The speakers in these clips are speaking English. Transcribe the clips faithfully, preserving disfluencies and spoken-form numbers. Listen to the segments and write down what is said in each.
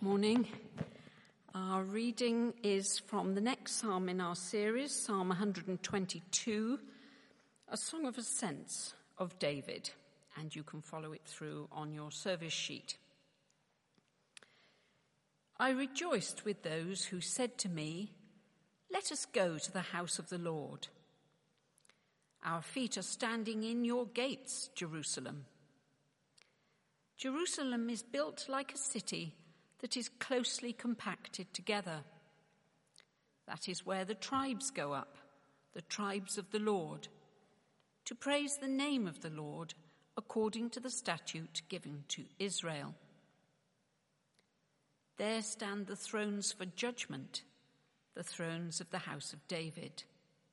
Morning. Our reading is from the next psalm in our series, Psalm one hundred twenty-two, a song of ascents of David, and you can follow it through on your service sheet. I rejoiced with those who said to me, "Let us go to the house of the Lord." Our feet are standing in your gates, Jerusalem. Jerusalem is built like a city that is closely compacted together. That is where the tribes go up, the tribes of the Lord, to praise the name of the Lord according to the statute given to Israel. There stand the thrones for judgment, the thrones of the house of David.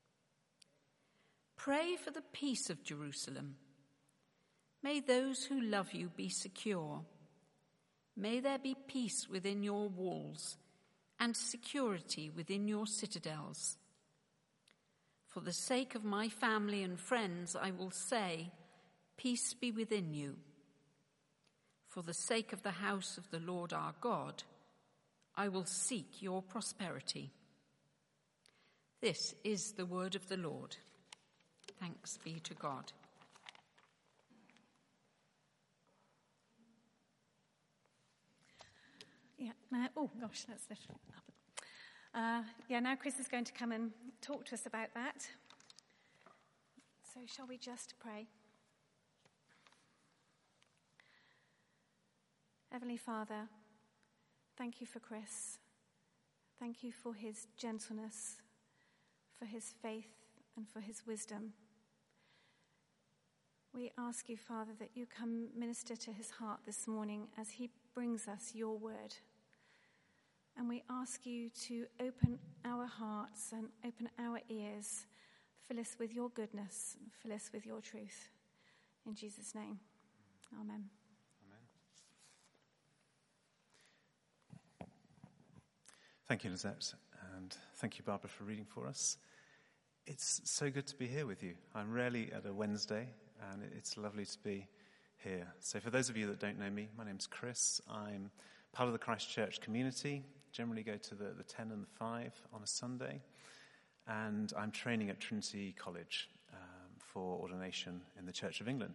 Pray for the peace of Jerusalem. May those who love you be secure. May there be peace within your walls and security within your citadels. For the sake of my family and friends, I will say, peace be within you. For the sake of the house of the Lord our God, I will seek your prosperity. This is the word of the Lord. Thanks be to God. Yeah, now, oh gosh, that's lifted up. Uh, yeah, now Chris is going to come and talk to us about that. So shall we just pray? Heavenly Father, thank you for Chris. Thank you for his gentleness, for his faith, and for his wisdom. We ask you, Father, that you come minister to his heart this morning as he brings us your word. And we ask you to open our hearts and open our ears, fill us with your goodness, and fill us with your truth. In Jesus' name, amen. Amen. Thank you, Lizette, and thank you, Barbara, for reading for us. It's so good to be here with you. I'm rarely at a Wednesday, and it's lovely to be here. So for those of you that don't know me, my name's Chris. I'm part of the Christchurch community. Generally go to the, the ten and the five on a Sunday. And I'm training at Trinity College um, for ordination in the Church of England.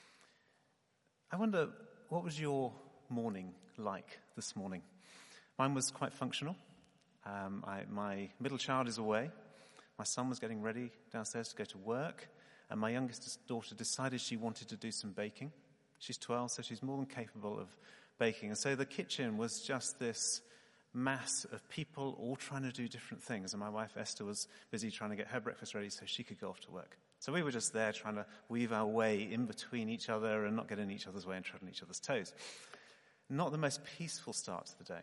I wonder, what was your morning like this morning? Mine was quite functional. Um, I, my middle child is away. My son was getting ready downstairs to go to work. And my youngest daughter decided she wanted to do some baking. She's twelve, so she's more than capable of baking. And so the kitchen was just this mass of people all trying to do different things. And my wife Esther was busy trying to get her breakfast ready so she could go off to work. So we were just there trying to weave our way in between each other and not get in each other's way and tread on each other's toes. Not the most peaceful start to the day.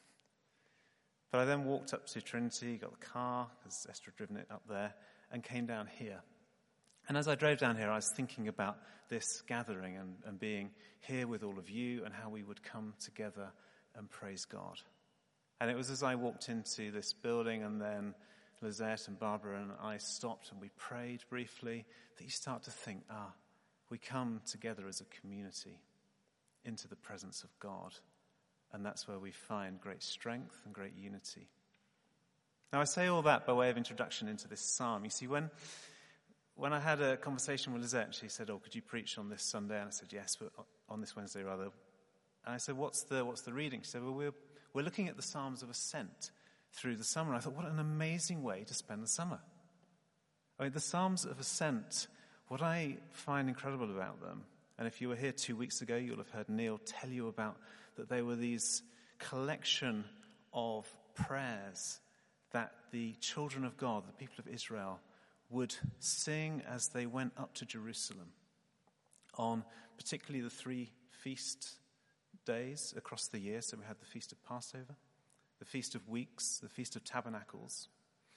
But I then walked up to Trinity, got the car, because Esther had driven it up there, and came down here. And as I drove down here, I was thinking about this gathering and, and being here with all of you and how we would come together and praise God. And it was as I walked into this building and then Lizette and Barbara and I stopped and we prayed briefly that you start to think, ah, we come together as a community into the presence of God. And that's where we find great strength and great unity. Now I say all that by way of introduction into this psalm. You see, when... When I had a conversation with Lizette, she said, oh, could you preach on this Sunday? And I said, yes, but on this Wednesday rather. And I said, what's the what's the reading? She said, well, we're, we're looking at the Psalms of Ascent through the summer. I thought, what an amazing way to spend the summer. I mean, the Psalms of Ascent, what I find incredible about them, and if you were here two weeks ago, you'll have heard Neil tell you about that they were these collection of prayers that the children of God, the people of Israel, would sing as they went up to Jerusalem on particularly the three feast days across the year. So we had the Feast of Passover, the Feast of Weeks, the Feast of Tabernacles.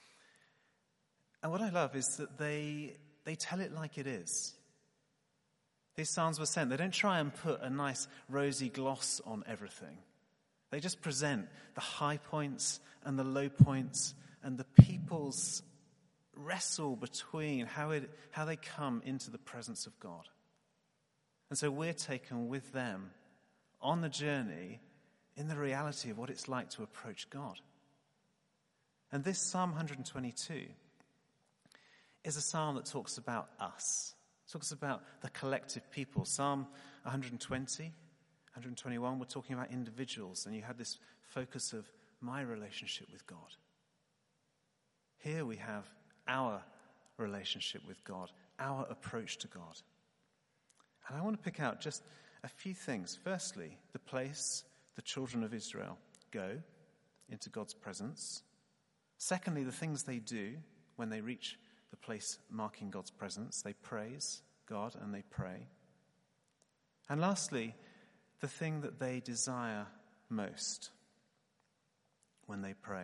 And what I love is that they they tell it like it is. These psalms were sent. They don't try and put a nice rosy gloss on everything. They just present the high points and the low points and the people's wrestle between how it how they come into the presence of God. And so we're taken with them on the journey in the reality of what it's like to approach God. And this Psalm one twenty-two is a psalm that talks about us. It talks about the collective people. Psalm one twenty, one twenty-one, we're talking about individuals, and you had this focus of my relationship with God. Here we have our relationship with God, our approach to God. And I want to pick out just a few things. Firstly, the place the children of Israel go into God's presence. Secondly, the things they do when they reach the place marking God's presence. They praise God and they pray. And lastly, the thing that they desire most when they pray.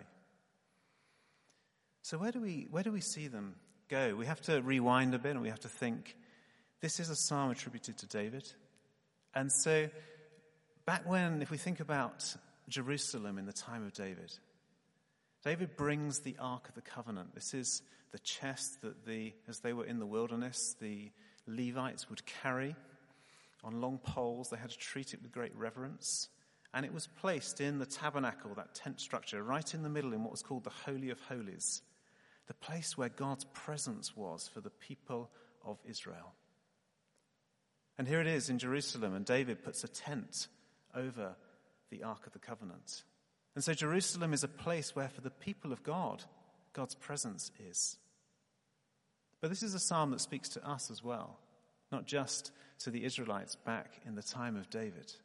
So where do we where do we see them go? We have to rewind a bit and we have to think, this is a psalm attributed to David. And so back when, if we think about Jerusalem in the time of David, David brings the Ark of the Covenant. This is the chest that the, as they were in the wilderness, the Levites would carry on long poles. They had to treat it with great reverence. And it was placed in the tabernacle, that tent structure, right in the middle in what was called the Holy of Holies, the place where God's presence was for the people of Israel. And here it is in Jerusalem, and David puts a tent over the Ark of the Covenant. And so Jerusalem is a place where for the people of God, God's presence is. But this is a psalm that speaks to us as well, not just to the Israelites back in the time of David.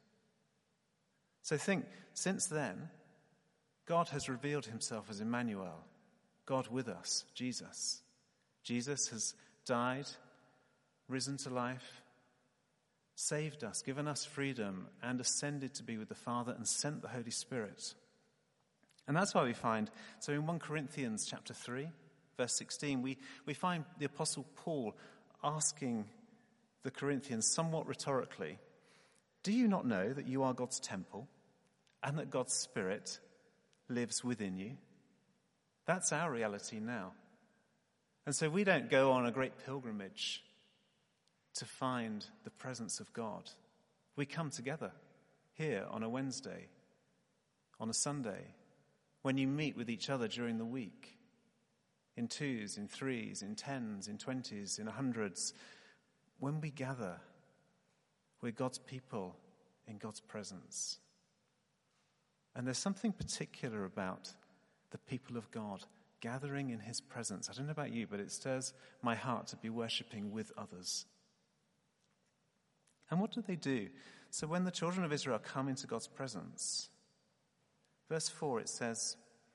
So think, since then, God has revealed himself as Emmanuel, God with us, Jesus. Jesus has died, risen to life, saved us, given us freedom, and ascended to be with the Father and sent the Holy Spirit. And that's why we find, so in First Corinthians chapter three, verse sixteen, we, we find the Apostle Paul asking the Corinthians somewhat rhetorically, do you not know that you are God's temple and that God's Spirit lives within you? That's our reality now. And so we don't go on a great pilgrimage to find the presence of God. We come together here on a Wednesday, on a Sunday, when you meet with each other during the week, in twos, in threes, in tens, in twenties, in hundreds. When we gather, we're God's people in God's presence. And there's something particular about the people of God gathering in his presence. I don't know about you, but it stirs my heart to be worshipping with others. And what do they do? So when the children of Israel come into God's presence, verse four, it says,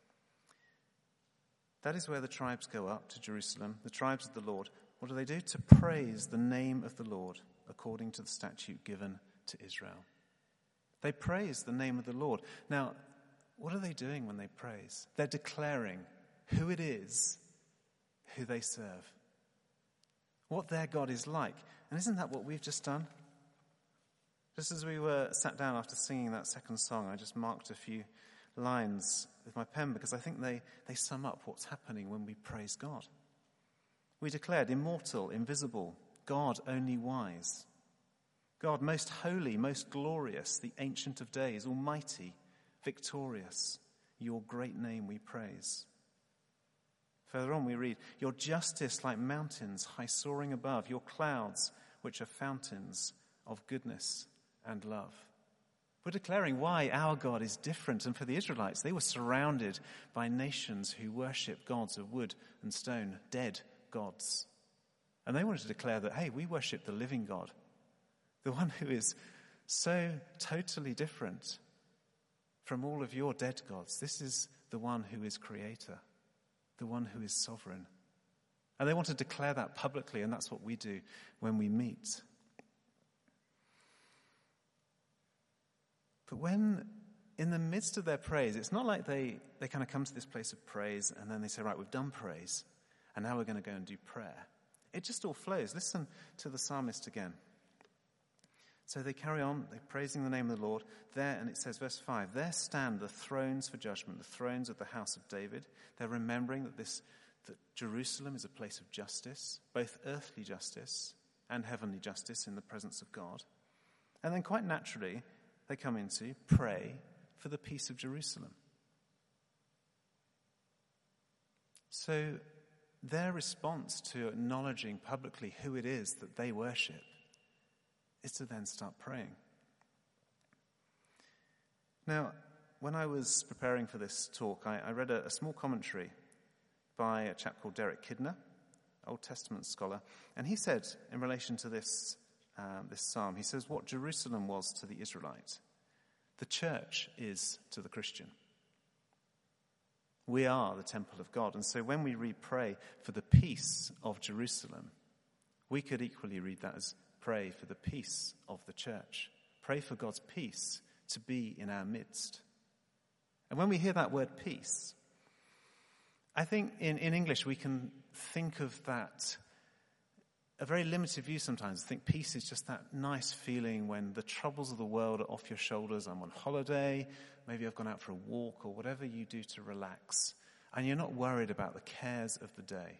that is where the tribes go up to Jerusalem, the tribes of the Lord. What do they do? To praise the name of the Lord according to the statute given to Israel. They praise the name of the Lord. Now, what are they doing when they praise? They're declaring who it is who they serve, what their God is like. And isn't that what we've just done? Just as we were sat down after singing that second song, I just marked a few lines with my pen because I think they, they sum up what's happening when we praise God. We declared immortal, invisible, God only wise, God most holy, most glorious, the Ancient of Days, almighty, victorious, your great name we praise. Further on we read, your justice like mountains high soaring above, your clouds which are fountains of goodness and love. We're declaring why our God is different. And for the Israelites, they were surrounded by nations who worship gods of wood and stone, dead gods. And they wanted to declare that, hey, we worship the living God, the one who is so totally different from all of your dead gods. This is the one who is creator, the one who is sovereign. And they want to declare that publicly, and that's what we do when we meet. But when, in the midst of their praise, it's not like they, they kind of come to this place of praise and then they say, right, we've done praise, and now we're going to go and do prayer. It just all flows. Listen to the psalmist again. So they carry on, they're praising the name of the Lord. There, and it says, verse five, there stand the thrones for judgment, the thrones of the house of David. They're remembering that this that Jerusalem is a place of justice, both earthly justice and heavenly justice in the presence of God. And then quite naturally, they come into pray for the peace of Jerusalem. So their response to acknowledging publicly who it is that they worship is to then start praying. Now, when I was preparing for this talk, I, I read a, a small commentary by a chap called Derek Kidner, Old Testament scholar, and he said in relation to this, um, this psalm, he says, what Jerusalem was to the Israelite, the church is to the Christian. We are the temple of God, and so when we read pray for the peace of Jerusalem, we could equally read that as pray for the peace of the church. Pray for God's peace to be in our midst. And when we hear that word peace, I think in, in English we can think of that, a very limited view sometimes. I think peace is just that nice feeling when the troubles of the world are off your shoulders. I'm on holiday, maybe I've gone out for a walk or whatever you do to relax, and you're not worried about the cares of the day.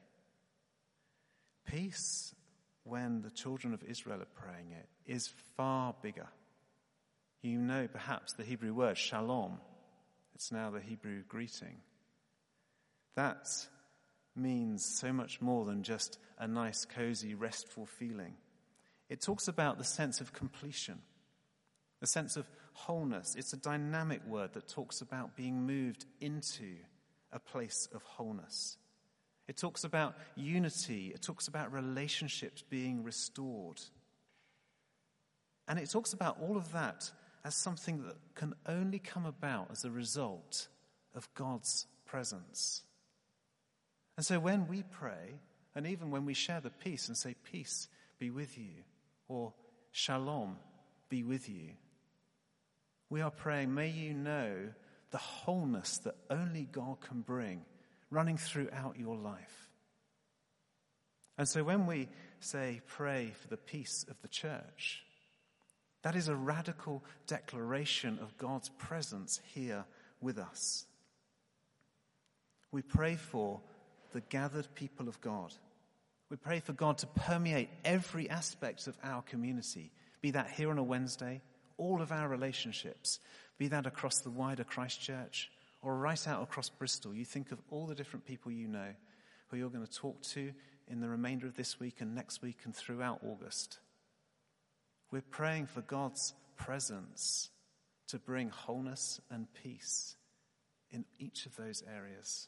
Peace, when the children of Israel are praying it, is far bigger. You know perhaps the Hebrew word shalom. It's now the Hebrew greeting. That means so much more than just a nice, cozy, restful feeling. It talks about the sense of completion, the sense of wholeness. It's a dynamic word that talks about being moved into a place of wholeness. It talks about unity. It talks about relationships being restored. And it talks about all of that as something that can only come about as a result of God's presence. And so when we pray, and even when we share the peace and say, peace be with you, or shalom be with you, we are praying, may you know the wholeness that only God can bring running throughout your life. And so when we say pray for the peace of the church, that is a radical declaration of God's presence here with us. We pray for the gathered people of God. We pray for God to permeate every aspect of our community, be that here on a Wednesday, all of our relationships, be that across the wider Christchurch or right out across Bristol. You think of all the different people you know who you're going to talk to in the remainder of this week and next week and throughout August. We're praying for God's presence to bring wholeness and peace in each of those areas.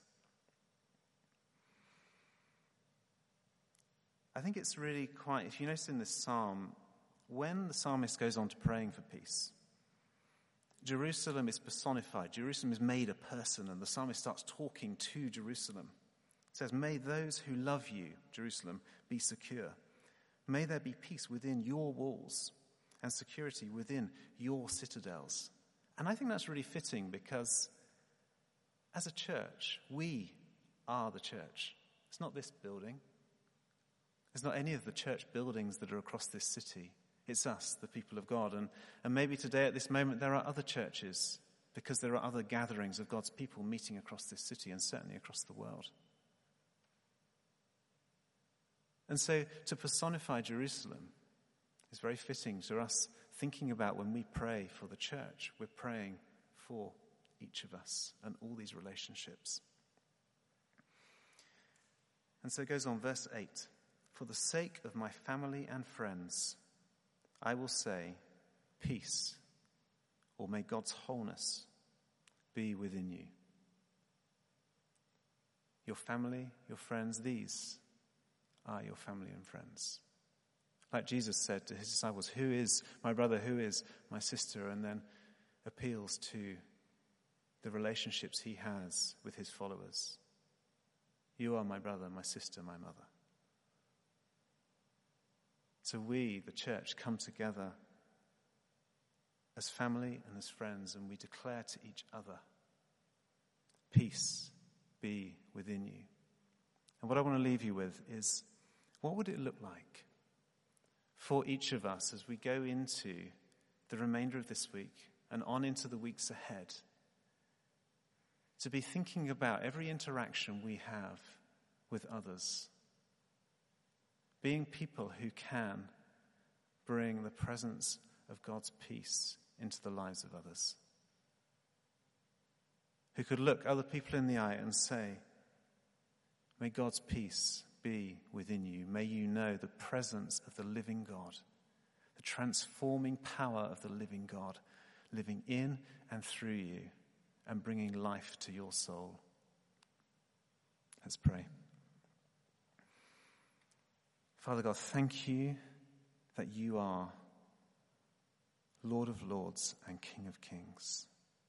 I think it's really quite, if you notice in this psalm, when the psalmist goes on to praying for peace, Jerusalem is personified. Jerusalem is made a person, and the psalmist starts talking to Jerusalem. It says, may those who love you, Jerusalem, be secure. May there be peace within your walls and security within your citadels. And I think that's really fitting because as a church, we are the church. It's not this building. It's not any of the church buildings that are across this city. It's us, the people of God. And, and maybe today at this moment there are other churches because there are other gatherings of God's people meeting across this city and certainly across the world. And so to personify Jerusalem is very fitting to us thinking about when we pray for the church, we're praying for each of us and all these relationships. And so it goes on, verse eight. For the sake of my family and friends, I will say, peace, or may God's wholeness be within you. Your family, your friends, these are your family and friends. Like Jesus said to his disciples, who is my brother, who is my sister, and then appeals to the relationships he has with his followers. You are my brother, my sister, my mother. So we, the church, come together as family and as friends, and we declare to each other, peace be within you. And what I want to leave you with is, what would it look like for each of us as we go into the remainder of this week and on into the weeks ahead, to be thinking about every interaction we have with others, being people who can bring the presence of God's peace into the lives of others. who could look other people in the eye and say, may God's peace be within you. May you know the presence of the living God, the transforming power of the living God living in and through you and bringing life to your soul. Let's pray. Father God, thank you that you are Lord of Lords and King of Kings.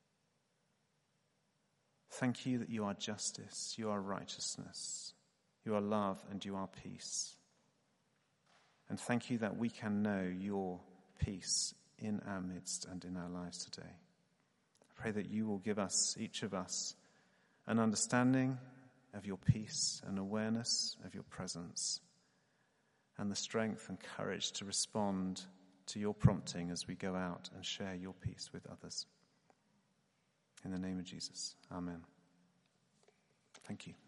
Thank you that you are justice, you are righteousness, you are love, and you are peace. And thank you that we can know your peace in our midst and in our lives today. I pray that you will give us, each of us, an understanding of your peace, an awareness of your presence, and the strength and courage to respond to your prompting as we go out and share your peace with others. In the name of Jesus, amen. Thank you.